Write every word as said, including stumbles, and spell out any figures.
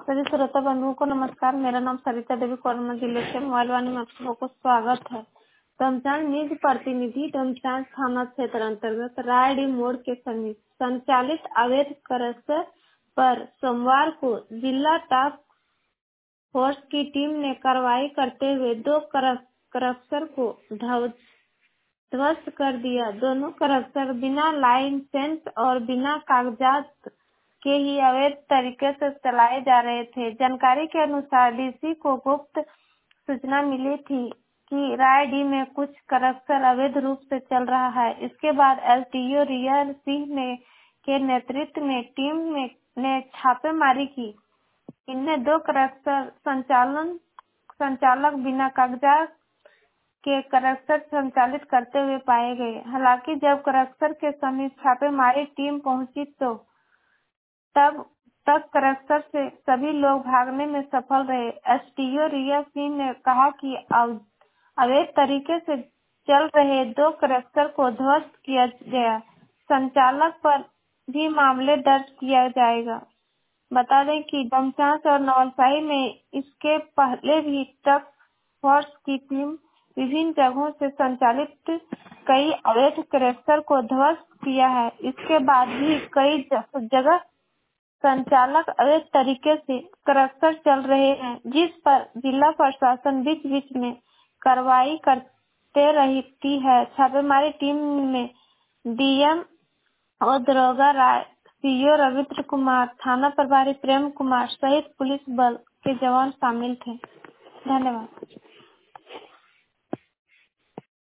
सभी श्रोता बंधुओं को नमस्कार। मेरा नाम सरिता देवी कोरमा जिले से मोबाइल वाणी में आप सबको स्वागत है। डोमचांच निज प्रतिनिधि डोमचांच थाना क्षेत्र अंतर्गत रायडी मोड़ के समीप संचालित अवैध क्रशर पर सोमवार को जिला टास्क फोर्स की टीम ने कार्रवाई करते हुए दो क्रशर को ध्वस्त कर दिया। दोनों क्रशर बिना लाइसेंस और बिना कागजात के ही अवैध तरीके से चलाए जा रहे थे। जानकारी के अनुसार डीसी को गुप्त सूचना मिली थी कि रायडी में कुछ क्रशर अवैध रूप से चल रहा है। इसके बाद एसडीओ रिया सिंह ने के नेतृत्व में टीम में ने छापेमारी की। इनमें दो क्रशर संचालन संचालक बिना कागजात के क्रशर संचालित करते हुए पाए गए। हालांकि जब क्रशर के समीप छापेमारी टीम पहुंची तो तब तक क्रशर से सभी लोग भागने में सफल रहे। एसडीओ रिया सिंह ने कहा कि अवैध तरीके से चल रहे दो क्रशर को ध्वस्त किया गया। संचालक पर भी मामले दर्ज किया जाएगा। बता दें कि डोमचांच और नवलसाही में इसके पहले भी टास्क फोर्स की टीम विभिन्न जगहों से संचालित कई अवैध क्रशर को ध्वस्त किया है। इसके बाद भी कई जगह संचालक अवैध तरीके से क्रशर चल रहे हैं, जिस पर जिला प्रशासन बीच बीच में कार्रवाई करते रहती है। छापेमारी टीम में डीएम और दरोगा राय, सीओ रविंद्र कुमार, थाना प्रभारी प्रेम कुमार सहित पुलिस बल के जवान शामिल थे। धन्यवाद।